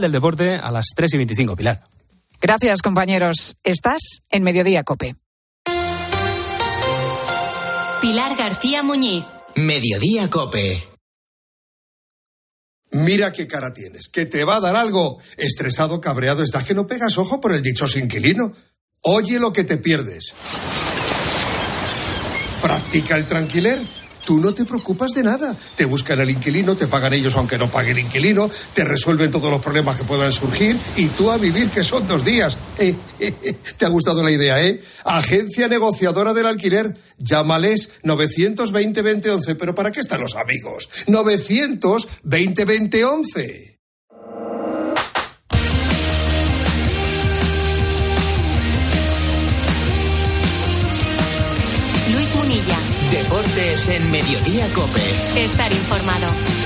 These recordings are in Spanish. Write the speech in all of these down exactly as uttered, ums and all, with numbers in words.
del deporte a las tres y veinticinco, Pilar. Gracias, compañeros. Estás en Mediodía COPE. Pilar García Muñiz. Mediodía COPE. Mira qué cara tienes, que te va a dar algo. Estresado, cabreado, estás que no pegas ojo por el dichoso inquilino. Oye lo que te pierdes. Practica el tranquiler. Tú no te preocupas de nada. Te buscan el inquilino, te pagan ellos aunque no pague el inquilino, te resuelven todos los problemas que puedan surgir y tú a vivir, que son dos días. Eh, eh, eh, ¿Te ha gustado la idea, eh? Agencia negociadora del alquiler. Llámales novecientos veinte veinte once. ¿Pero para qué están los amigos? novecientos veinte veinte once. Luis Munilla. Deportes en Mediodía COPE. Estar informado.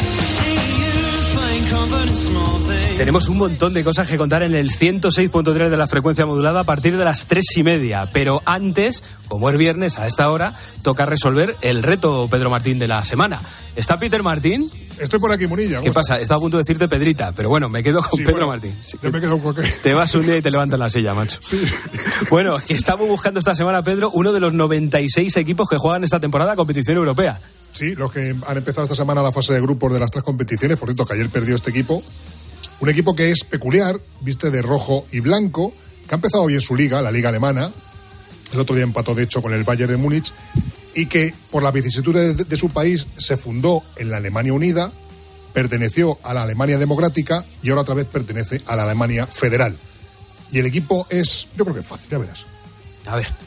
Tenemos un montón de cosas que contar en el ciento seis punto tres de la frecuencia modulada a partir de las tres y media. Pero antes, como es viernes a esta hora, toca resolver el reto Pedro Martín de la semana. ¿Está Peter Martín? Estoy por aquí, Munilla. ¿Qué pasa? Estaba a punto de decirte Pedrita, pero bueno, me quedo con sí, Pedro bueno, Martín. Sí, ya me quedo con qué. Te vas un día y te levantas la silla, macho. Sí. Bueno, que estamos buscando esta semana, Pedro, uno de los noventa y seis equipos que juegan esta temporada a competición europea. Sí, los que han empezado esta semana la fase de grupos de las tres competiciones. Por cierto, que ayer perdió este equipo. Un equipo que es peculiar, viste de rojo y blanco, que ha empezado bien su liga, la liga alemana. El otro día empató, de hecho, con el Bayern de Múnich. Y que, por la vicisitud de, de su país, se fundó en la Alemania Unida, perteneció a la Alemania Democrática y ahora otra vez pertenece a la Alemania Federal. Y el equipo es, yo creo que es fácil, ya verás. A ver.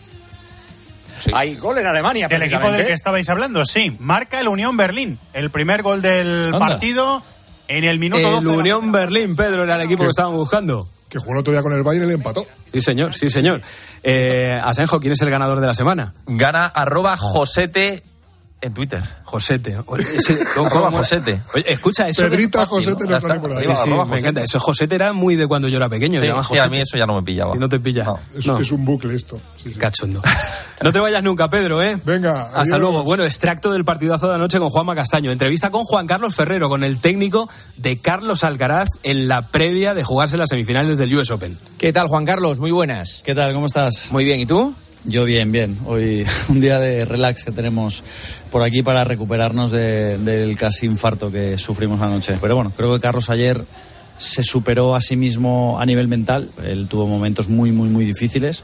Sí. Hay gol en Alemania. El equipo del que estabais hablando, sí. Marca el Unión Berlín. El primer gol del Anda. partido en el minuto el doce. El Unión Berlín, Pedro, era el equipo que estábamos buscando. Que jugó el otro día con el Bayern y le empató. Sí, señor, sí, señor. Eh, Asenjo, ¿quién es el ganador de la semana? Gana arroba Josete en Twitter. Josete. Arroba Josete. Oye, escucha, eso... Pedrita, Josete, no está por ahí. Sí, sí, me encanta. Eso Josete era muy de cuando yo era pequeño. Sí, sí, a mí eso ya no me pillaba. Si no te pilla. No. Es, no. es un bucle esto. Sí, sí. Cachondo. No te vayas nunca, Pedro, ¿eh? Venga. Hasta adiós. luego. Bueno, extracto del partidazo de anoche con Juanma Castaño. Entrevista con Juan Carlos Ferrero, con el técnico de Carlos Alcaraz en la previa de jugarse las semifinales del U S Open. ¿Qué tal, Juan Carlos? Muy buenas. ¿Qué tal? ¿Cómo estás? Muy bien. ¿Y tú? Yo bien, bien. Hoy un día de relax que tenemos por aquí para recuperarnos de, del casi infarto que sufrimos anoche. Pero bueno, creo que Carlos ayer se superó a sí mismo a nivel mental. Él tuvo momentos muy, muy, muy difíciles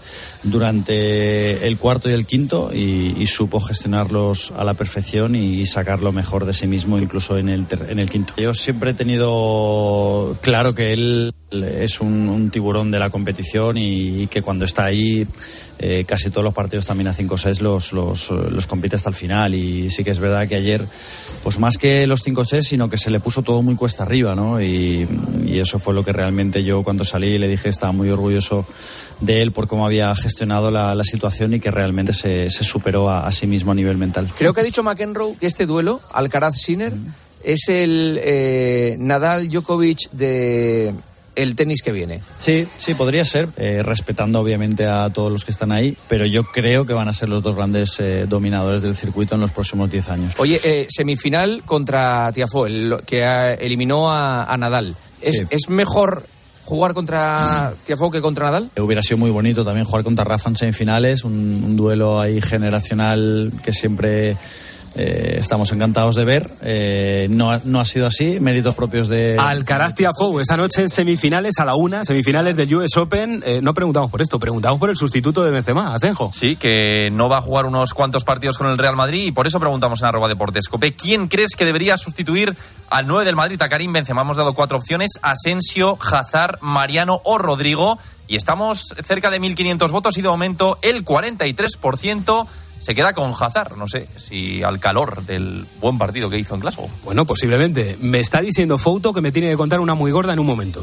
durante el cuarto y el quinto y, y supo gestionarlos a la perfección y, y sacar lo mejor de sí mismo incluso en el, ter, en el quinto. Yo siempre he tenido claro que él es un, un tiburón de la competición y, y que cuando está ahí eh, casi todos los partidos también a cinco sets los, los, los compite hasta el final. Y sí que es verdad que ayer, pues más que los cinco sets, sino que se le puso todo muy cuesta arriba, ¿no? Y, y eso fue lo que realmente yo cuando salí le dije estaba muy orgulloso de él por cómo había gestionado la, la situación y que realmente se, se superó a, a sí mismo a nivel mental. Creo que ha dicho McEnroe que este duelo, Alcaraz-Sinner, mm. es el eh, Nadal-Djokovic de... el tenis que viene. Sí, sí, podría ser, eh, respetando obviamente a todos los que están ahí, pero yo creo que van a ser los dos grandes eh, dominadores del circuito en los próximos diez años. Oye, eh, semifinal contra Tiafoe, el, que a, eliminó a, a Nadal. ¿Es, sí. ¿Es mejor jugar contra Tiafoe que contra Nadal? Hubiera sido muy bonito también jugar contra Rafa en semifinales, un, un duelo ahí generacional que siempre... Eh, estamos encantados de ver. Eh, no, no ha sido así, méritos propios de... Alcaraz Tiafoe, esta noche en semifinales a la una, semifinales del U S Open. Eh, no preguntamos por esto, preguntamos por el sustituto de Benzema, Asenjo. Sí, que no va a jugar unos cuantos partidos con el Real Madrid y por eso preguntamos en arroba Deportes Cope, ¿quién crees que debería sustituir al nueve del Madrid, a Karim Benzema? Hemos dado cuatro opciones: Asensio, Hazard, Mariano o Rodrigo. Y estamos cerca de mil quinientos votos y de momento el cuarenta y tres por ciento se queda con Hazard. No sé si al calor del buen partido que hizo en Glasgow. Bueno, posiblemente. Me está diciendo Fouto que me tiene que contar una muy gorda en un momento.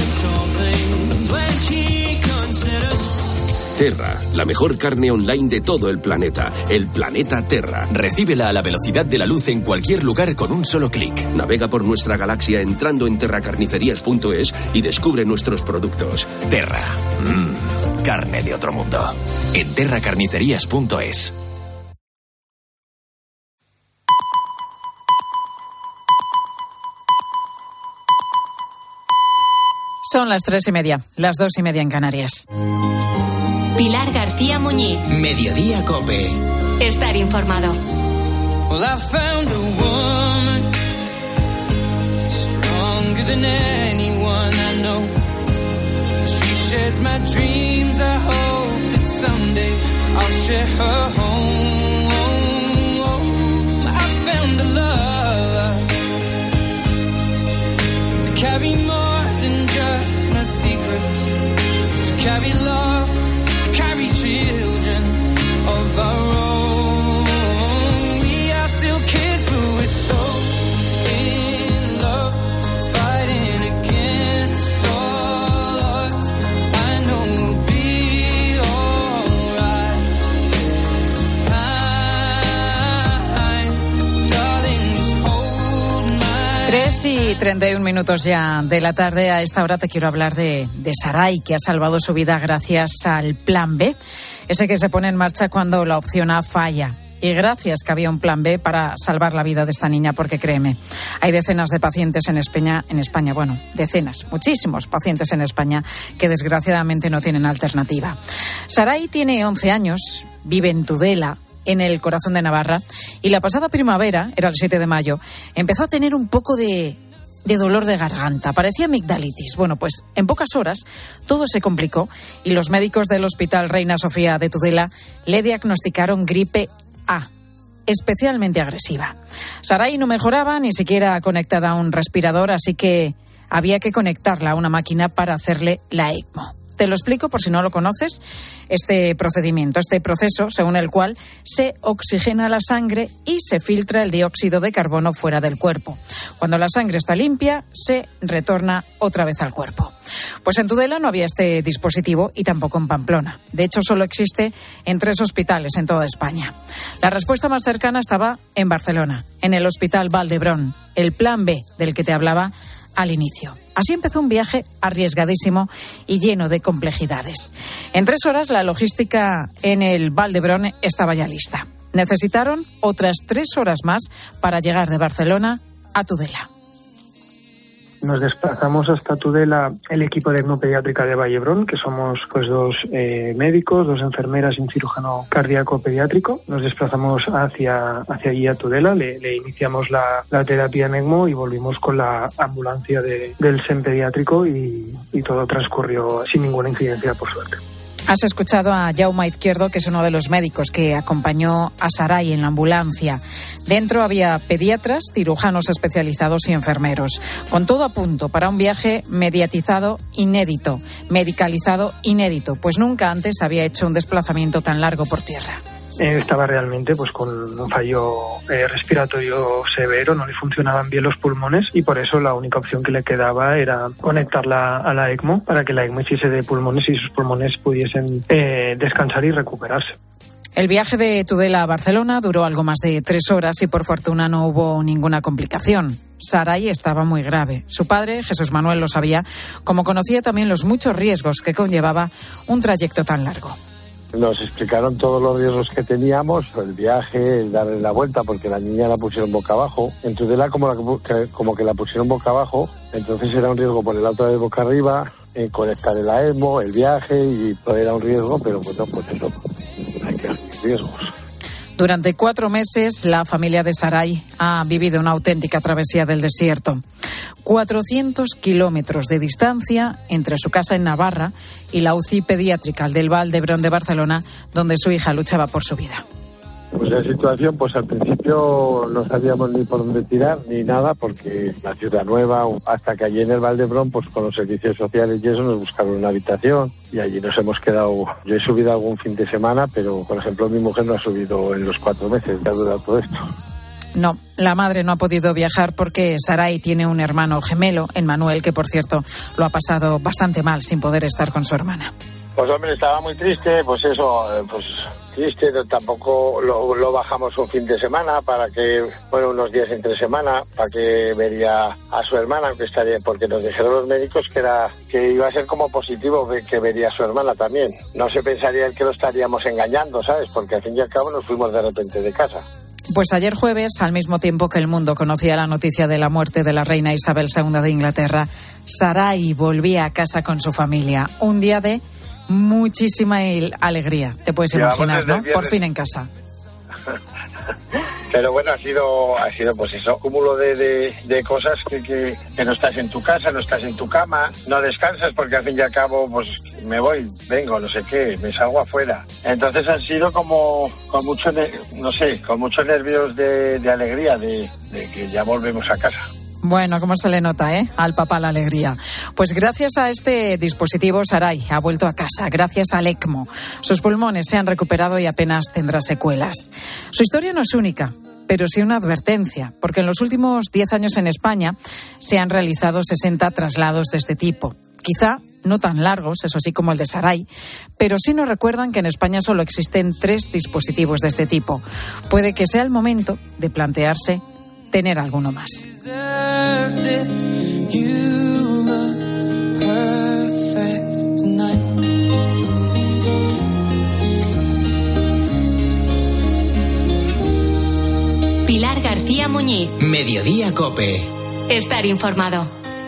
Terra, la mejor carne online de todo el planeta. El planeta Terra. Recíbela a la velocidad de la luz en cualquier lugar con un solo clic. Navega por nuestra galaxia entrando en terra carnicerías punto es y descubre nuestros productos. Terra. Mmm, carne de otro mundo. En terra carnicerías punto es. Son las tres y media, las dos y media en Canarias. Pilar García Muñiz. Mediodía COPE. Estar informado. Well, I found a woman stronger than anyone I know. She shares my dreams. I hope that someday I'll share her home. I found a love to carry more than just my secrets, to carry love, to carry children of our own. We are still kids, but we're so in love, fighting against all odds. I know we'll be alright this time, darling, just hold my Tres y treinta y un minutos ya de la tarde. A esta hora te quiero hablar de, de Saray, que ha salvado su vida gracias al Plan B, ese que se pone en marcha cuando la opción A falla. Y gracias que había un Plan B para salvar la vida de esta niña, porque créeme, hay decenas de pacientes en España, en España, bueno, decenas, muchísimos pacientes en España que desgraciadamente no tienen alternativa. Saray tiene once años, vive en Tudela, en el corazón de Navarra, y la pasada primavera, era el siete de mayo, empezó a tener un poco de, de dolor de garganta, parecía amigdalitis. Bueno, pues en pocas horas todo se complicó y los médicos del Hospital Reina Sofía de Tudela le diagnosticaron gripe A, especialmente agresiva. Saray no mejoraba, ni siquiera conectada a un respirador, así que había que conectarla a una máquina para hacerle la ECMO. Te lo explico por si no lo conoces, este procedimiento, este proceso según el cual se oxigena la sangre y se filtra el dióxido de carbono fuera del cuerpo. Cuando la sangre está limpia, se retorna otra vez al cuerpo. Pues en Tudela no había este dispositivo y tampoco en Pamplona. De hecho, solo existe en tres hospitales en toda España. La respuesta más cercana estaba en Barcelona, en el Hospital Vall d'Hebron, el Plan B del que te hablaba al inicio. Así empezó un viaje arriesgadísimo y lleno de complejidades. En tres horas la logística en el Vall d'Hebron estaba ya lista. Necesitaron otras tres horas más para llegar de Barcelona a Tudela. Nos desplazamos hasta Tudela el equipo de ECMO pediátrica de Vall d'Hebron, que somos pues dos eh, médicos, dos enfermeras y un cirujano cardíaco pediátrico. Nos desplazamos hacia, hacia allí a Tudela, le, le iniciamos la, la terapia en ECMO y volvimos con la ambulancia de, del S E M pediátrico y, y todo transcurrió sin ninguna incidencia, por suerte. Has escuchado a Jaume Izquierdo, que es uno de los médicos que acompañó a Saray en la ambulancia. Dentro había pediatras, cirujanos especializados y enfermeros. Con todo a punto para un viaje mediatizado inédito, medicalizado inédito, pues nunca antes había hecho un desplazamiento tan largo por tierra. Eh, estaba realmente pues con un fallo eh, respiratorio severo, no le funcionaban bien los pulmones y por eso la única opción que le quedaba era conectarla a la ECMO para que la ECMO hiciese de pulmones y sus pulmones pudiesen eh, descansar y recuperarse. El viaje de Tudela a Barcelona duró algo más de tres horas y por fortuna no hubo ninguna complicación. Saray estaba muy grave. Su padre, Jesús Manuel, lo sabía, como conocía también los muchos riesgos que conllevaba un trayecto tan largo. Nos explicaron todos los riesgos que teníamos, el viaje, el darle la vuelta, porque la niña la pusieron boca abajo. En Tudela como, la, como que la pusieron boca abajo, entonces era un riesgo ponerla otra vez boca arriba, eh, conectar el ECMO, el viaje, y todo era un riesgo, pero bueno, pues eso, hay que asumir riesgos. Durante cuatro meses, la familia de Saray ha vivido una auténtica travesía del desierto. cuatrocientos kilómetros de distancia entre su casa en Navarra y la U C I pediátrica del Vall d'Hebron de Barcelona, donde su hija luchaba por su vida. Pues la situación, pues al principio no sabíamos ni por dónde tirar ni nada, porque la ciudad nueva, hasta que allí en el Vall d'Hebron, pues con los servicios sociales y eso nos buscaron una habitación y allí nos hemos quedado. Yo he subido algún fin de semana, pero por ejemplo mi mujer no ha subido en los cuatro meses que ha durado todo esto. No, la madre no ha podido viajar porque Saray tiene un hermano gemelo, Emmanuel, que por cierto lo ha pasado bastante mal sin poder estar con su hermana. Pues hombre, estaba muy triste, pues eso, pues triste, tampoco lo, lo bajamos un fin de semana para que, bueno, unos días entre semana, para que vería a su hermana, aunque estaría, porque nos dijeron los médicos que era que iba a ser como positivo, que, que vería a su hermana también. No se pensaría que lo estaríamos engañando, ¿sabes? Porque al fin y al cabo nos fuimos de repente de casa. Pues ayer jueves, al mismo tiempo que el mundo conocía la noticia de la muerte de la reina Isabel segunda de Inglaterra, Sarai volvía a casa con su familia. Un día de muchísima alegría, te puedes imaginar, ¿no? Por fin en casa. Pero bueno, ha sido, ha sido pues eso, cúmulo de, de, de cosas que, que, que no estás en tu casa, no estás en tu cama, no descansas porque al fin y al cabo pues me voy, vengo, no sé qué, me salgo afuera. Entonces han sido como con mucho, no sé, con muchos nervios de, de alegría, de, de que ya volvemos a casa. Bueno, cómo se le nota, ¿eh? Al papá la alegría. Pues gracias a este dispositivo, Sarai ha vuelto a casa, gracias al ECMO. Sus pulmones se han recuperado y apenas tendrá secuelas. Su historia no es única, pero sí una advertencia, porque en los últimos diez años en España se han realizado sesenta traslados de este tipo. Quizá no tan largos, eso sí, como el de Sarai, pero sí nos recuerdan que en España solo existen tres dispositivos de este tipo. Puede que sea el momento de plantearse tener alguno más. Pilar García Muñiz. Mediodía Cope. Estar informado.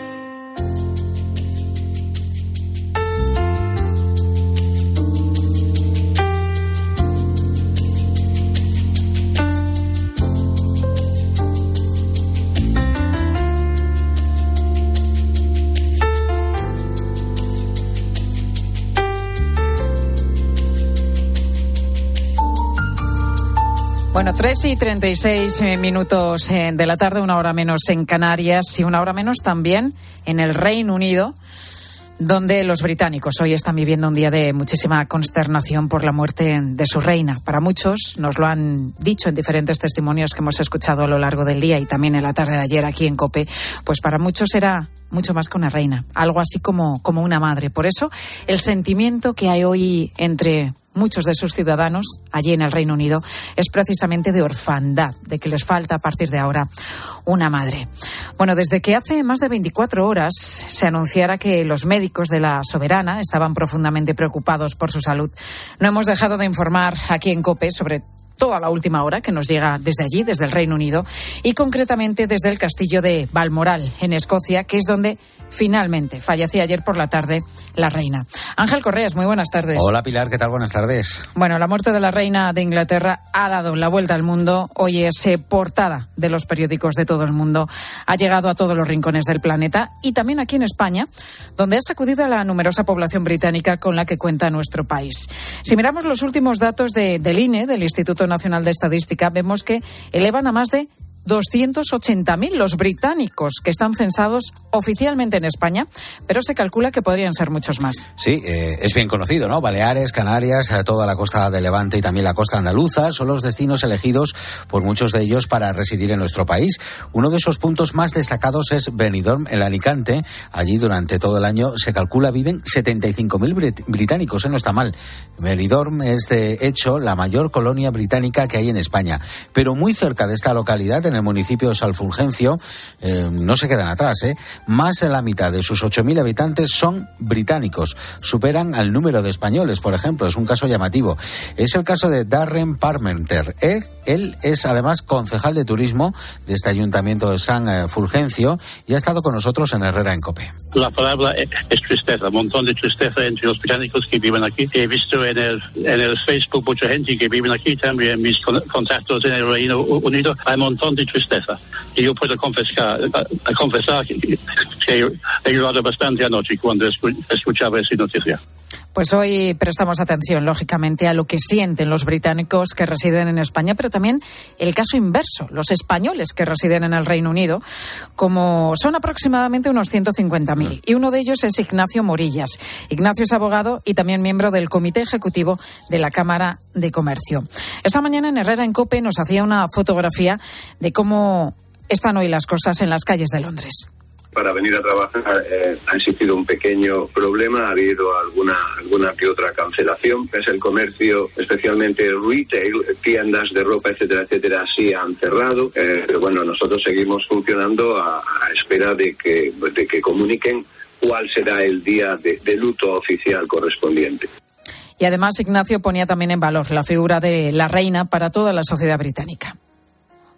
Bueno, tres y treinta y seis minutos de la tarde, una hora menos en Canarias y una hora menos también en el Reino Unido, donde los británicos hoy están viviendo un día de muchísima consternación por la muerte de su reina. Para muchos, nos lo han dicho en diferentes testimonios que hemos escuchado a lo largo del día y también en la tarde de ayer aquí en COPE, pues para muchos era mucho más que una reina, algo así como, como una madre. Por eso, el sentimiento que hay hoy entre muchos de sus ciudadanos allí en el Reino Unido es precisamente de orfandad, de que les falta a partir de ahora una madre. Bueno, desde que hace más de veinticuatro horas se anunciara que los médicos de la soberana estaban profundamente preocupados por su salud, no hemos dejado de informar aquí en COPE sobre toda la última hora que nos llega desde allí, desde el Reino Unido, y concretamente desde el castillo de Balmoral, en Escocia, que es donde finalmente fallecía ayer por la tarde la reina. Ángel Correas, muy buenas tardes. Hola Pilar, ¿qué tal? Buenas tardes. Bueno, la muerte de la reina de Inglaterra ha dado la vuelta al mundo. Hoy es eh, portada de los periódicos de todo el mundo. Ha llegado a todos los rincones del planeta y también aquí en España, donde ha sacudido a la numerosa población británica con la que cuenta nuestro país. Si miramos los últimos datos de, del I N E, del Instituto Nacional de Estadística, vemos que elevan a más de doscientos ochenta mil los británicos que están censados oficialmente en España, pero se calcula que podrían ser muchos más. Sí, eh, es bien conocido, ¿no? Baleares, Canarias, eh, toda la costa de Levante y también la costa andaluza son los destinos elegidos por muchos de ellos para residir en nuestro país. Uno de esos puntos más destacados es Benidorm, en Alicante. Allí durante todo el año se calcula viven setenta y cinco mil brit- británicos, ¿eh? No está mal. Benidorm es de hecho la mayor colonia británica que hay en España, pero muy cerca de esta localidad, en el municipio de Salfulgencio, eh, no se quedan atrás, ¿eh? Más de la mitad de sus ocho mil habitantes son británicos. Superan al número de españoles, por ejemplo. Es un caso llamativo. Es el caso de Darren Parmenter. Él, él es además concejal de turismo de este ayuntamiento de San Fulgencio y ha estado con nosotros en Herrera en COPE. La palabra es tristeza, un montón de tristeza entre los británicos que viven aquí. He visto en el, en el Facebook mucha gente que vive aquí, también mis contactos en el Reino Unido. Hay un montón de tristeza. Y yo puedo confesar, a, a confesar que, que he llorado bastante anoche cuando escuchaba esa noticia. Pues hoy prestamos atención, lógicamente, a lo que sienten los británicos que residen en España, pero también el caso inverso, los españoles que residen en el Reino Unido, como son aproximadamente unos ciento cincuenta mil. Y uno de ellos es Ignacio Morillas. Ignacio es abogado y también miembro del Comité Ejecutivo de la Cámara de Comercio. Esta mañana en Herrera en COPE nos hacía una fotografía de cómo están hoy las cosas en las calles de Londres. Para venir a trabajar eh, ha existido un pequeño problema, ha habido alguna alguna que otra cancelación. Es el comercio, especialmente el retail, tiendas de ropa, etcétera, etcétera, sí han cerrado. Eh, pero bueno, nosotros seguimos funcionando a, a espera de que de que comuniquen cuál será el día de, de luto oficial correspondiente. Y además Ignacio ponía también en valor la figura de la reina para toda la sociedad británica.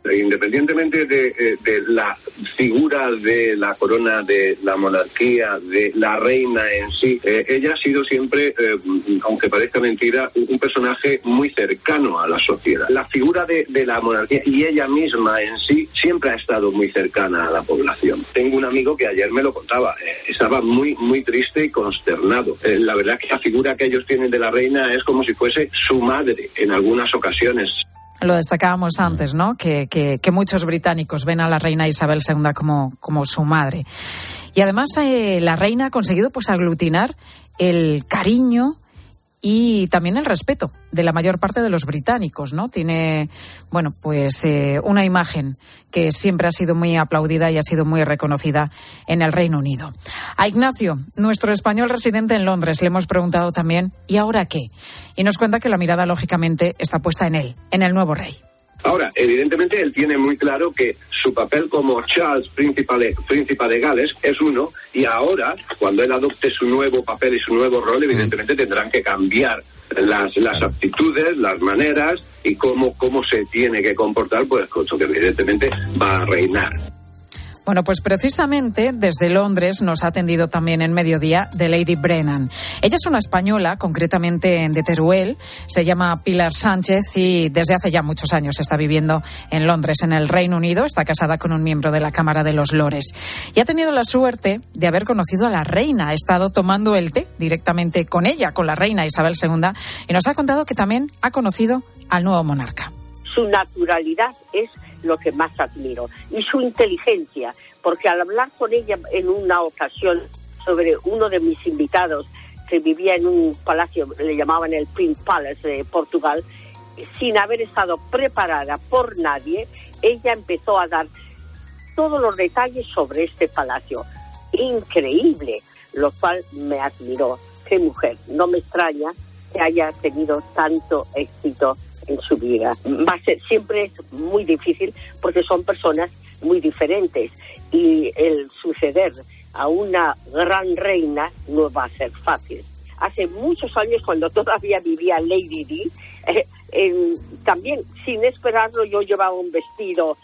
Independientemente de, de la figura de la corona, de la monarquía, de la reina en sí, eh, ella ha sido siempre, eh, aunque parezca mentira, un personaje muy cercano a la sociedad. La figura de, de la monarquía y ella misma en sí siempre ha estado muy cercana a la población. Tengo un amigo que ayer me lo contaba, eh, estaba muy, muy triste y consternado. Eh, la verdad que la figura que ellos tienen de la reina es como si fuese su madre en algunas ocasiones. Lo destacábamos antes, ¿no? Que, que, que muchos británicos ven a la reina Isabel segunda como, como su madre. Y además eh, la reina ha conseguido pues aglutinar el cariño y también el respeto de la mayor parte de los británicos, ¿no? Tiene, bueno, pues eh, una imagen que siempre ha sido muy aplaudida y ha sido muy reconocida en el Reino Unido. A Ignacio, nuestro español residente en Londres, le hemos preguntado también, ¿y ahora qué? Y nos cuenta que la mirada, lógicamente, está puesta en él, en el nuevo rey. Ahora, evidentemente, él tiene muy claro que su papel como Charles, príncipe de, príncipe de Gales, es uno, y ahora, cuando él adopte su nuevo papel y su nuevo rol, evidentemente tendrán que cambiar las, las aptitudes, las maneras y cómo, cómo se tiene que comportar, pues, cosa que evidentemente va a reinar. Bueno, pues precisamente desde Londres nos ha atendido también en Mediodía de Lady Brennan. Ella es una española, concretamente de Teruel, se llama Pilar Sánchez y desde hace ya muchos años está viviendo en Londres, en el Reino Unido. Está casada con un miembro de la Cámara de los Lores y ha tenido la suerte de haber conocido a la reina. Ha estado tomando el té directamente con ella, con la reina Isabel segunda, y nos ha contado que también ha conocido al nuevo monarca. Su naturalidad es lo que más admiro, y su inteligencia, porque al hablar con ella en una ocasión sobre uno de mis invitados que vivía en un palacio, le llamaban el Prince Palace de Portugal, sin haber estado preparada por nadie, ella empezó a dar todos los detalles sobre este palacio. Increíble, lo cual me admiró. Qué mujer, no me extraña que haya tenido tanto éxito en su vida. Va a ser, siempre es muy difícil porque son personas muy diferentes y el suceder a una gran reina no va a ser fácil. Hace muchos años, cuando todavía vivía Lady Di, eh, eh, también sin esperarlo yo llevaba un vestido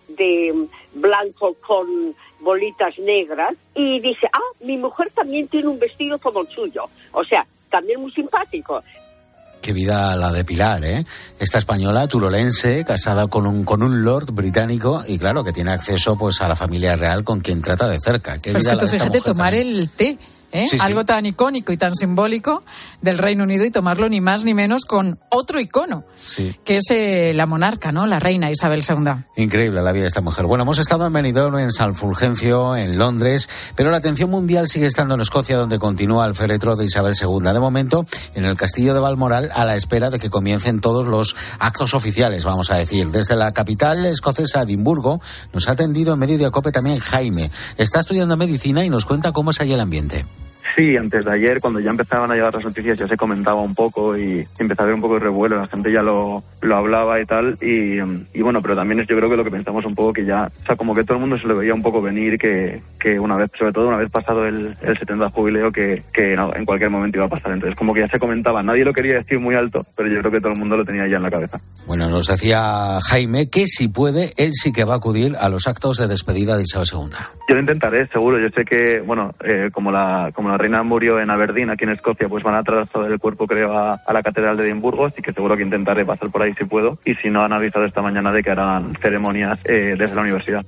de blanco con bolitas negras y dice, ah, mi mujer también tiene un vestido como el suyo. O sea, también muy simpático. Qué vida la de Pilar, ¿eh? Esta española, turolense, casada con un con un lord británico y claro, que tiene acceso pues a la familia real con quien trata de cerca. Qué pues vida que tú la de esta fíjate, mujer tomar también. el té, ¿eh? Sí, sí. Algo tan icónico y tan simbólico del Reino Unido y tomarlo ni más ni menos con otro icono, Sí. que es eh, la monarca, ¿no? La reina Isabel segunda. Increíble la vida de esta mujer. Bueno, hemos estado en Benidorm, en San Fulgencio, en Londres, pero la atención mundial sigue estando en Escocia, donde continúa el féretro de Isabel segunda. De momento, en el castillo de Balmoral, a la espera de que comiencen todos los actos oficiales, vamos a decir. Desde la capital escocesa, Edimburgo, nos ha atendido en Mediodía Cope también Jaime. Está estudiando medicina y nos cuenta cómo es allí el ambiente. Sí, antes de ayer, cuando ya empezaban a llegar las noticias, ya se comentaba un poco y empezó a haber un poco de revuelo, la gente ya lo, lo hablaba y tal, y, y bueno, pero también es, yo creo que lo que pensamos un poco que ya, o sea, como que todo el mundo se lo veía un poco venir, que, que una vez, sobre todo una vez pasado el, el setenta jubileo, que, que no, en cualquier momento iba a pasar, entonces como que ya se comentaba, nadie lo quería decir muy alto, pero yo creo que todo el mundo lo tenía ya en la cabeza. Bueno, nos decía Jaime que si puede, él sí que va a acudir a los actos de despedida de Isabel segunda. Yo lo intentaré, seguro. Yo sé que, bueno, eh, como la como la reina murió en Aberdeen, aquí en Escocia, pues van a trasladar el cuerpo, creo, a, a la Catedral de Edimburgo, así que seguro que intentaré pasar por ahí si puedo. Y si no, han avisado esta mañana de que harán ceremonias eh, desde la universidad.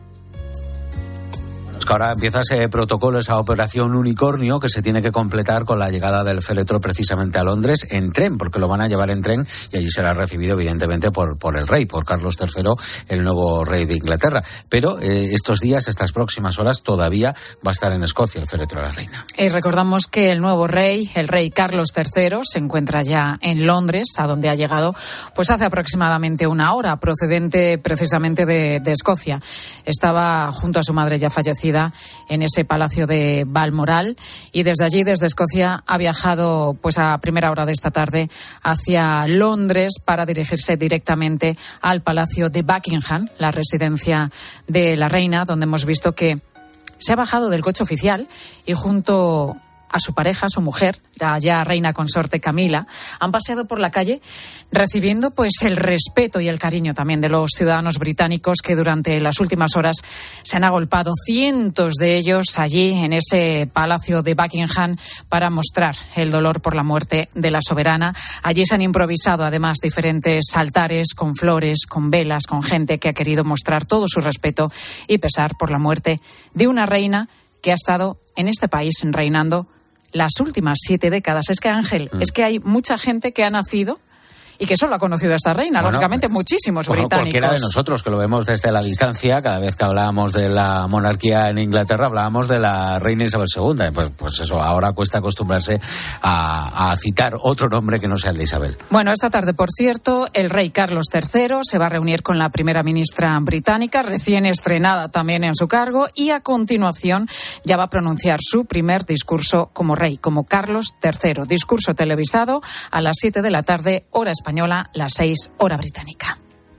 Es que ahora empieza ese protocolo, esa operación unicornio que se tiene que completar con la llegada del féretro precisamente a Londres en tren, porque lo van a llevar en tren y allí será recibido evidentemente por, por el rey, por Carlos tercero, el nuevo rey de Inglaterra. Pero eh, estos días, estas próximas horas, todavía va a estar en Escocia el féretro de la reina. Y recordamos que el nuevo rey, el rey Carlos tercero, se encuentra ya en Londres, a donde ha llegado pues hace aproximadamente una hora, procedente precisamente de, de Escocia. Estaba junto a su madre ya fallecida en ese palacio de Balmoral y desde allí, desde Escocia, ha viajado pues a primera hora de esta tarde hacia Londres para dirigirse directamente al palacio de Buckingham, la residencia de la reina, donde hemos visto que se ha bajado del coche oficial y junto a su pareja, a su mujer, la ya reina consorte Camila, han paseado por la calle recibiendo pues el respeto y el cariño también de los ciudadanos británicos que durante las últimas horas se han agolpado, cientos de ellos allí en ese palacio de Buckingham para mostrar el dolor por la muerte de la soberana. Allí se han improvisado además diferentes altares con flores, con velas, con gente que ha querido mostrar todo su respeto y pesar por la muerte de una reina que ha estado en este país reinando las últimas siete décadas. Es que, Ángel, mm. es que hay mucha gente que ha nacido y que solo ha conocido a esta reina, bueno, lógicamente muchísimos bueno, británicos. Cualquiera de nosotros que lo vemos desde la distancia, cada vez que hablábamos de la monarquía en Inglaterra, hablábamos de la reina Isabel segunda. Pues, pues eso, ahora cuesta acostumbrarse a, a citar otro nombre que no sea el de Isabel. Bueno, esta tarde, por cierto, el rey Carlos tercero se va a reunir con la primera ministra británica, recién estrenada también en su cargo, y a continuación ya va a pronunciar su primer discurso como rey, como Carlos tercero. Discurso televisado a las siete de la tarde, hora española. Española, las seis, hora británica.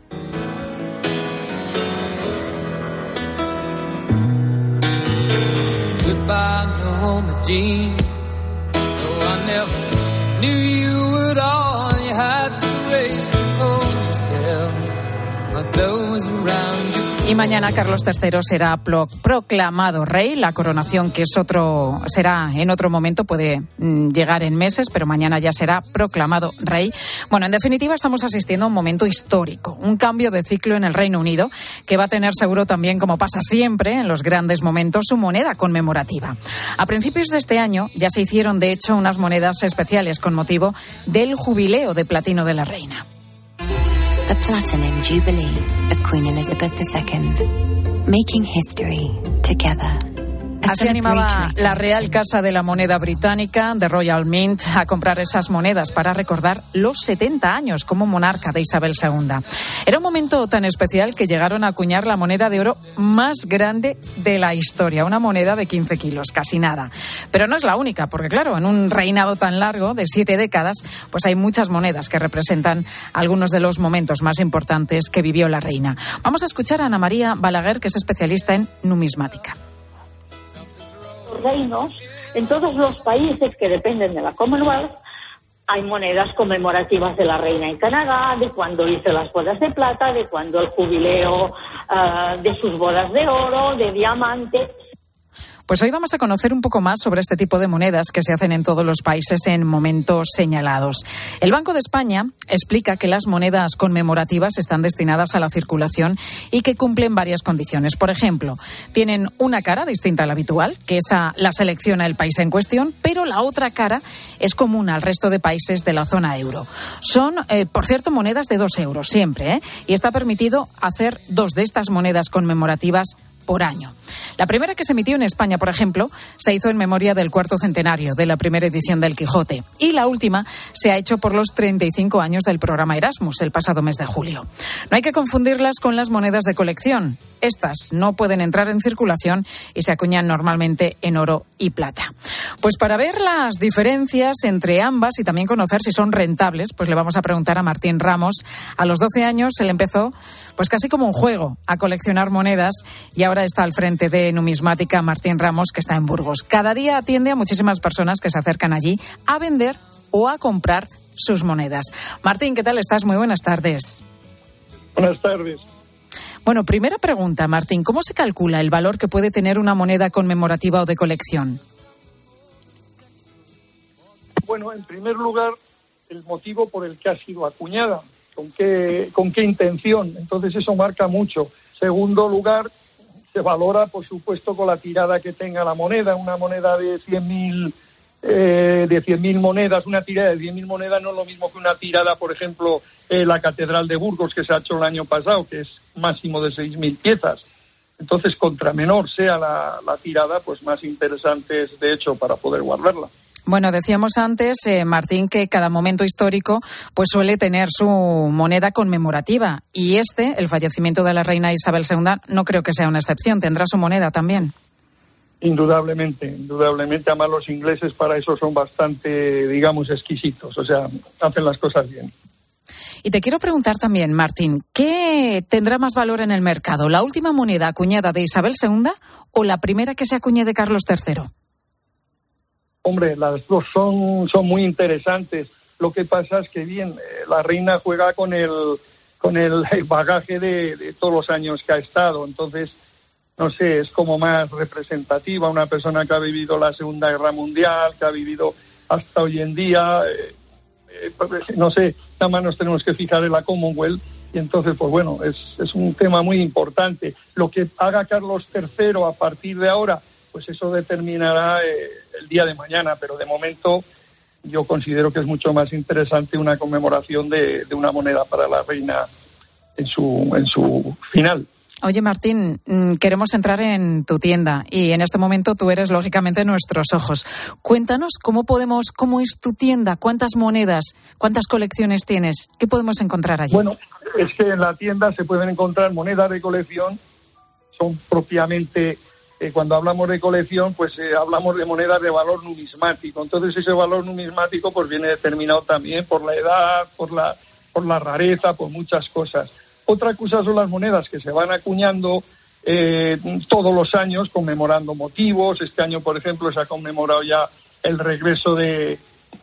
Goodbye, Norma Jean. No, I never knew you at all. You had the grace to hold yourself while those around you. Y mañana Carlos tercero será pro- proclamado rey. La coronación, que es otro, será en otro momento, puede mm, llegar en meses, pero mañana ya será proclamado rey. Bueno, en definitiva, estamos asistiendo a un momento histórico, un cambio de ciclo en el Reino Unido, que va a tener seguro también, como pasa siempre en los grandes momentos, su moneda conmemorativa. A principios de este año ya se hicieron, de hecho, unas monedas especiales con motivo del jubileo de platino de la reina. The Platinum Jubilee of Queen Elizabeth the Second, making history together. Así animaba la Real Casa de la Moneda Británica, The Royal Mint, a comprar esas monedas para recordar los setenta años como monarca de Isabel segunda. Era un momento tan especial que llegaron a acuñar la moneda de oro más grande de la historia, una moneda de quince kilos, casi nada. Pero no es la única, porque claro, en un reinado tan largo de siete décadas, pues hay muchas monedas que representan algunos de los momentos más importantes que vivió la reina. Vamos a escuchar a Ana María Balaguer, que es especialista en numismática. Reinos, en todos los países que dependen de la Commonwealth, hay monedas conmemorativas de la reina en Canadá, de cuando hizo las bodas de plata, de cuando el jubileo uh, de sus bodas de oro, de diamante. Pues hoy vamos a conocer un poco más sobre este tipo de monedas que se hacen en todos los países en momentos señalados. El Banco de España explica que las monedas conmemorativas están destinadas a la circulación y que cumplen varias condiciones. Por ejemplo, tienen una cara distinta a la habitual, que esa la selecciona el país en cuestión, pero la otra cara es común al resto de países de la zona euro. Son, eh, por cierto, monedas de dos euros siempre, ¿eh? Y está permitido hacer dos de estas monedas conmemorativas por año. La primera que se emitió en España, por ejemplo, se hizo en memoria del cuarto centenario de la primera edición del Quijote, y la última se ha hecho por los treinta y cinco años del programa Erasmus el pasado mes de julio. No hay que confundirlas con las monedas de colección. Estas no pueden entrar en circulación y se acuñan normalmente en oro y plata. Pues para ver las diferencias entre ambas y también conocer si son rentables, pues le vamos a preguntar a Martín Ramos. A los doce años él empezó pues casi como un juego a coleccionar monedas y ahora está al frente de Numismática. Martín Ramos, que está en Burgos. Cada día atiende a muchísimas personas que se acercan allí a vender o a comprar sus monedas. Martín, ¿qué tal estás? Muy buenas tardes. Buenas tardes. Bueno, primera pregunta, Martín. ¿Cómo se calcula el valor que puede tener una moneda conmemorativa o de colección? Bueno, en primer lugar, el motivo por el que ha sido acuñada, con qué, con qué intención. Entonces eso marca mucho. Segundo lugar, se valora, por supuesto, con la tirada que tenga la moneda. Una moneda de cien mil eh, de cien mil monedas, una tirada de cien mil monedas no es lo mismo que una tirada, por ejemplo, eh, la Catedral de Burgos, que se ha hecho el año pasado, que es máximo de seis mil piezas. Entonces, contra menor sea la, la tirada, pues más interesante es, de hecho, para poder guardarla. Bueno, decíamos antes, eh, Martín, que cada momento histórico pues suele tener su moneda conmemorativa. Y este, el fallecimiento de la reina Isabel segunda, no creo que sea una excepción. ¿Tendrá su moneda también? Indudablemente, indudablemente. Además, los ingleses para eso son bastante, digamos, exquisitos. O sea, hacen las cosas bien. Y te quiero preguntar también, Martín, ¿qué tendrá más valor en el mercado? ¿La última moneda acuñada de Isabel segunda o la primera que se acuñe de Carlos tercero? Hombre, las dos son, son muy interesantes. Lo que pasa es que, bien, eh, la reina juega con el, con el bagaje de, de todos los años que ha estado. Entonces, no sé, es como más representativa, una persona que ha vivido la Segunda Guerra Mundial, que ha vivido hasta hoy en día, eh, eh, no sé, nada más nos tenemos que fijar en la Commonwealth. Y entonces, pues bueno, es, es un tema muy importante. Lo que haga Carlos tercero a partir de ahora, pues eso determinará eh, el día de mañana, pero de momento yo considero que es mucho más interesante una conmemoración de, de una moneda para la reina en su, en su final. Oye, Martín, queremos entrar en tu tienda y en este momento tú eres, lógicamente, nuestros ojos. Cuéntanos cómo podemos, cómo es tu tienda, cuántas monedas, cuántas colecciones tienes, qué podemos encontrar allí. Bueno, es que en la tienda se pueden encontrar monedas de colección, son propiamente, eh, cuando hablamos de colección, pues eh, hablamos de monedas de valor numismático. Entonces ese valor numismático pues viene determinado también por la edad, por la, por la rareza, por muchas cosas. Otra cosa son las monedas que se van acuñando eh, todos los años, conmemorando motivos. Este año, por ejemplo, se ha conmemorado ya el regreso de...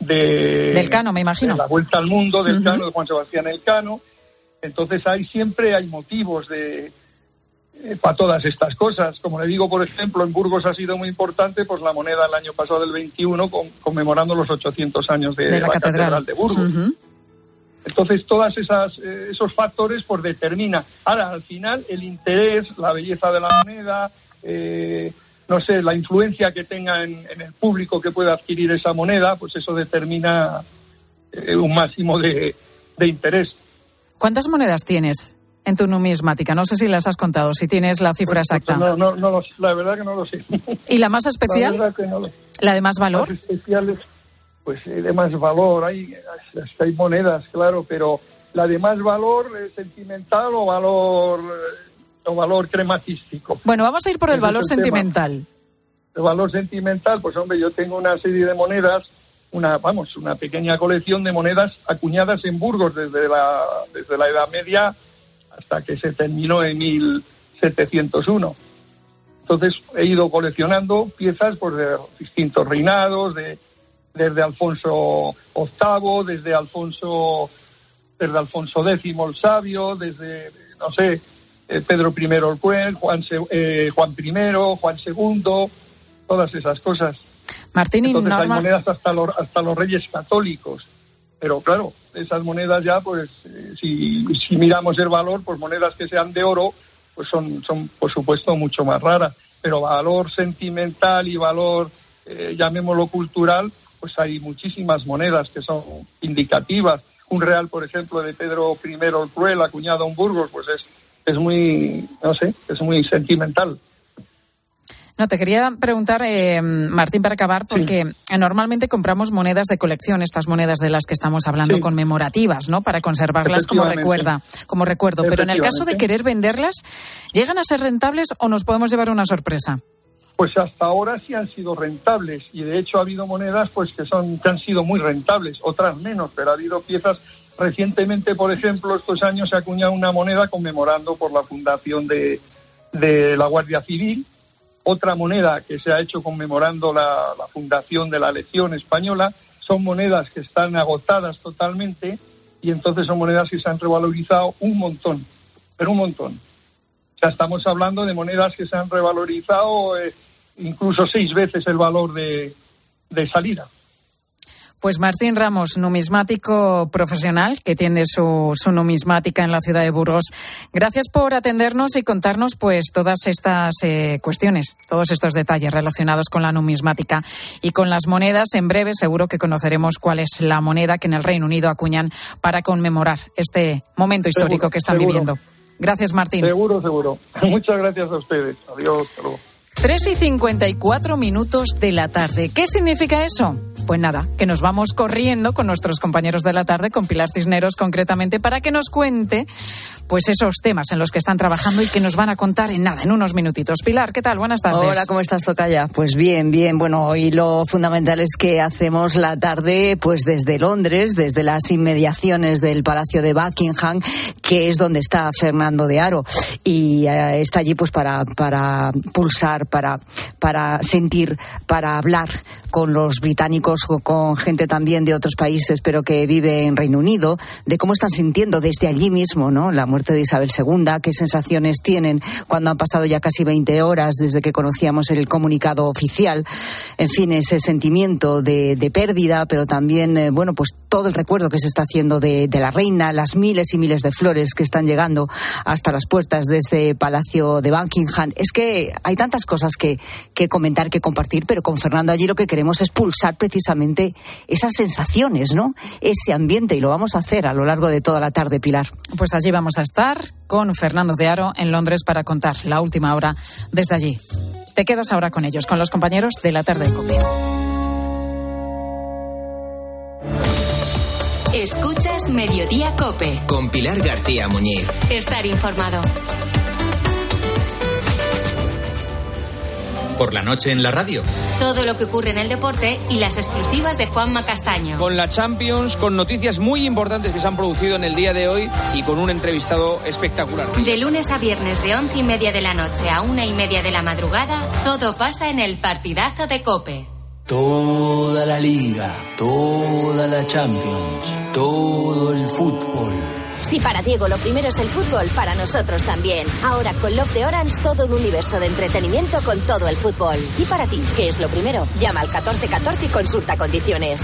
de del Cano, me imagino. De la vuelta al mundo del uh-huh. Cano, de Juan Sebastián Elcano. Entonces ahí siempre hay motivos de eh, para todas estas cosas. Como le digo, por ejemplo, en Burgos ha sido muy importante pues la moneda el año pasado del veintiuno con, conmemorando los ochocientos años de, de la, la catedral. catedral de Burgos. Uh-huh. Entonces, todas esas eh, esos factores pues determinan. Ahora, al final, el interés, la belleza de la moneda, eh, no sé, la influencia que tenga en, en el público que pueda adquirir esa moneda, pues eso determina eh, un máximo de, de interés. ¿Cuántas monedas tienes en tu numismática? No sé si las has contado, si tienes la cifra pues, exacta. No, no, no, la verdad que no lo sé. ¿Y la más especial? La verdad que no lo sé. ¿La de más valor? Las especiales... Pues eh, de más valor, hay, hay monedas, claro, pero la de más valor eh, sentimental o valor eh, o valor crematístico. Bueno, vamos a ir por el Ese valor el sentimental. Tema. El valor sentimental, pues hombre, yo tengo una serie de monedas, una vamos, una pequeña colección de monedas acuñadas en Burgos desde la desde la Edad Media hasta que se terminó en mil setecientos uno. Entonces he ido coleccionando piezas pues, de distintos reinados, de desde Alfonso octavo, desde Alfonso desde Alfonso décimo el Sabio, desde, no sé, eh, Pedro primero el Cruel, Juan, eh, Juan primero, Juan segundo, todas esas cosas. Martín, Entonces normal... hay monedas hasta los, hasta los reyes católicos. Pero claro, esas monedas ya, pues, eh, si, si miramos el valor, pues monedas que sean de oro, pues son, son por supuesto, mucho más raras. Pero valor sentimental y valor, eh, llamémoslo cultural, pues hay muchísimas monedas que son indicativas. Un real, por ejemplo, de Pedro primero el Cruel, acuñado en Burgos, pues es, es muy, no sé, es muy sentimental. No, te quería preguntar, eh, Martín, para acabar, porque sí. normalmente compramos monedas de colección, estas monedas de las que estamos hablando, sí. conmemorativas, ¿no? Para conservarlas como recuerda, como recuerdo. Pero en el caso de querer venderlas, ¿llegan a ser rentables o nos podemos llevar una sorpresa? Pues hasta ahora sí han sido rentables y de hecho ha habido monedas pues que son que han sido muy rentables, otras menos, pero ha habido piezas. Recientemente, por ejemplo, estos años se ha acuñado una moneda conmemorando por la fundación de, de la Guardia Civil, otra moneda que se ha hecho conmemorando la, la fundación de la Legión Española. Son monedas que están agotadas totalmente y entonces son monedas que se han revalorizado un montón, pero un montón. O sea, estamos hablando de monedas que se han revalorizado eh, incluso seis veces el valor de, de salida. Pues Martín Ramos, numismático profesional que tiene su, su numismática en la ciudad de Burgos. Gracias por atendernos y contarnos pues todas estas eh, cuestiones, todos estos detalles relacionados con la numismática y con las monedas. En breve seguro que conoceremos cuál es la moneda que en el Reino Unido acuñan para conmemorar este momento histórico seguro, que están seguro. viviendo. Gracias, Martín. Seguro, seguro. Muchas gracias a ustedes. Adiós. Hasta luego. tres y cincuenta y cuatro minutos de la tarde. ¿Qué significa eso? Pues nada, que nos vamos corriendo con nuestros compañeros de la tarde, con Pilar Cisneros concretamente, para que nos cuente pues esos temas en los que están trabajando y que nos van a contar en nada, en unos minutitos. Pilar, ¿qué tal? Buenas tardes. Hola, ¿cómo estás, tocaya? Pues bien, bien. Bueno, hoy lo fundamental es que hacemos la tarde pues desde Londres, desde las inmediaciones del Palacio de Buckingham, que es donde está Fernando de Haro, y eh, está allí pues para, para pulsar, para, para sentir, para hablar con los británicos, con gente también de otros países, pero que vive en Reino Unido, de cómo están sintiendo desde allí mismo, ¿no?, la muerte de Isabel segunda, qué sensaciones tienen cuando han pasado ya casi veinte horas desde que conocíamos el comunicado oficial. En fin, ese sentimiento de, de pérdida, pero también, eh, bueno, pues todo el recuerdo que se está haciendo de, de la reina, las miles y miles de flores que están llegando hasta las puertas de este Palacio de Buckingham. Es que hay tantas cosas que, que comentar, que compartir, pero con Fernando allí lo que queremos es pulsar precisamente esas sensaciones, ¿no?, ese ambiente, y lo vamos a hacer a lo largo de toda la tarde, Pilar. Pues allí vamos a estar con Fernando de Haro en Londres para contar la última hora desde allí. Te quedas ahora con ellos, con los compañeros de la tarde de COPE. Escuchas Mediodía COPE. Con Pilar García Muñiz. Estar informado. Por la noche en la radio. Todo lo que ocurre en el deporte y las exclusivas de Juanma Castaño. Con la Champions, con noticias muy importantes que se han producido en el día de hoy y con un entrevistado espectacular. De lunes a viernes de once y media de la noche a una y media de la madrugada, todo pasa en el partidazo de COPE. Toda la Liga, toda la Champions, todo el fútbol. Si para Diego lo primero es el fútbol, para nosotros también. Ahora con Love de Orange, todo un universo de entretenimiento con todo el fútbol. Y para ti, ¿qué es lo primero? Llama al catorce catorce y consulta condiciones.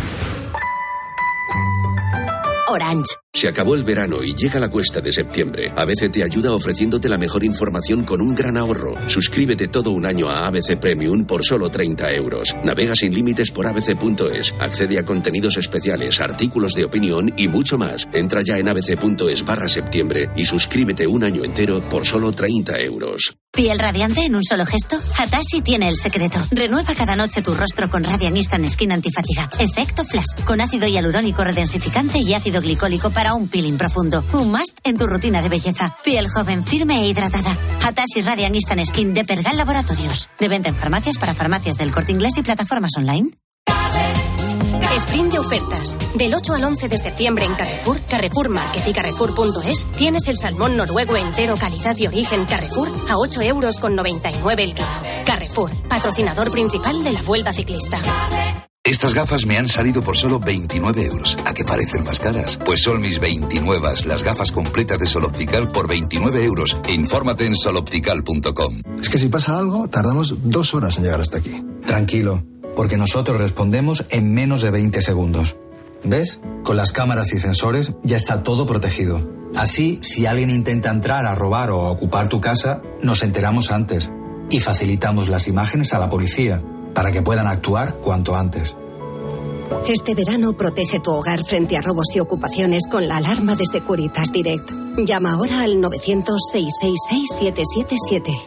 Orange. Se acabó el verano y llega la cuesta de septiembre. A B C te ayuda ofreciéndote la mejor información con un gran ahorro. Suscríbete todo un año a A B C Premium por solo treinta euros. Navega sin límites por a b c punto es. Accede a contenidos especiales, artículos de opinión y mucho más. Entra ya en abc.es barra septiembre y suscríbete un año entero por solo treinta euros. ¿Piel radiante en un solo gesto? Hatashi tiene el secreto. Renueva cada noche tu rostro con Radiant Instant Skin Antifatiga. Efecto Flash, con ácido hialurónico redensificante y ácido glicólico para un peeling profundo. Un must en tu rutina de belleza. Piel joven, firme e hidratada. Hatashi Radiant Instant Skin de Pergal Laboratorios. De venta en farmacias, para farmacias del Corte Inglés y plataformas online. Sprint de ofertas. Del ocho al once de septiembre en Carrefour, Carrefour Market y Carrefour punto es tienes el salmón noruego entero calidad y origen Carrefour a ocho euros con noventa y nueve el kilo. Carrefour, patrocinador principal de la Vuelta Ciclista. Estas gafas me han salido por solo veintinueve euros. ¿A qué parecen más caras? Pues son mis veintinuevas, las gafas completas de Sol Optical por veintinueve euros. Infórmate en sol optical punto com. Es que si pasa algo, tardamos dos horas en llegar hasta aquí. Tranquilo, porque nosotros respondemos en menos de veinte segundos. ¿Ves? Con las cámaras y sensores ya está todo protegido. Así, si alguien intenta entrar a robar o a ocupar tu casa, nos enteramos antes y facilitamos las imágenes a la policía para que puedan actuar cuanto antes. Este verano protege tu hogar frente a robos y ocupaciones con la alarma de Securitas Direct. Llama ahora al novecientos, seiscientos sesenta y seis, siete siete siete.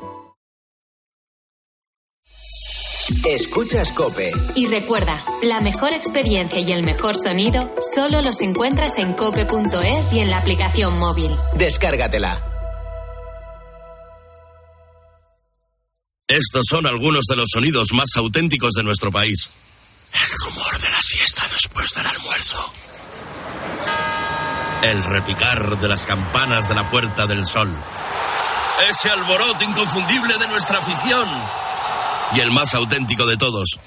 Escuchas COPE. Y recuerda, la mejor experiencia y el mejor sonido solo los encuentras en cope punto es y en la aplicación móvil. Descárgatela. Estos son algunos de los sonidos más auténticos de nuestro país. El rumor de la siesta después del almuerzo. El repicar de las campanas de la Puerta del Sol. Ese alboroto inconfundible de nuestra afición. Y el más auténtico de todos.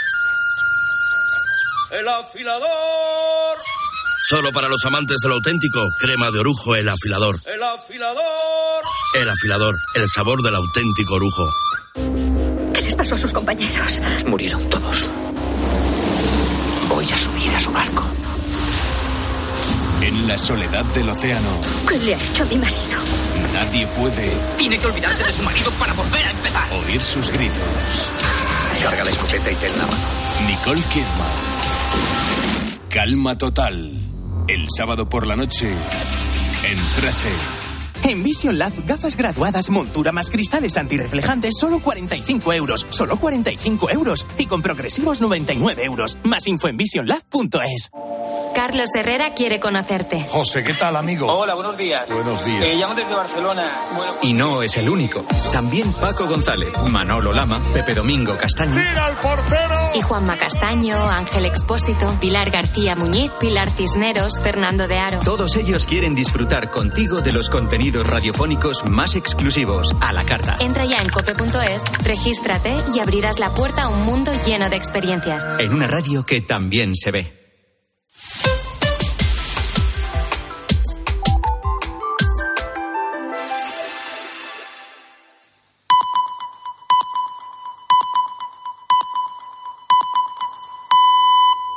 ¡El afilador! Solo para los amantes de lo auténtico, crema de orujo El Afilador. ¡El afilador! El Afilador, el sabor del auténtico orujo. ¿Qué les pasó a sus compañeros? Murieron todos. Voy a subir a su barco. En la soledad del océano. ¿Qué le ha hecho a mi marido? Nadie puede. Tiene que olvidarse de su marido para volver a empezar. Oír sus gritos. Carga la escopeta y ten la mano. Nicole Kidman. Calma total. El sábado por la noche en trece. En Vision Lab, gafas graduadas, montura más cristales antirreflejantes, solo cuarenta y cinco euros. Solo cuarenta y cinco euros. Y con progresivos noventa y nueve euros. Más info en vision lab punto es. Carlos Herrera quiere conocerte. José, ¿qué tal, amigo? Hola, buenos días. Buenos días. Eh, llamo desde Barcelona. Bueno, y no es el único. También Paco González, Manolo Lama, Pepe Domingo Castaño. ¡Tira al portero! Y Juanma Castaño, Ángel Expósito, Pilar García Muñiz, Pilar Cisneros, Fernando de Aro. Todos ellos quieren disfrutar contigo de los contenidos radiofónicos más exclusivos, a la carta. Entra ya en cope punto es, regístrate y abrirás la puerta a un mundo lleno de experiencias. En una radio que también se ve.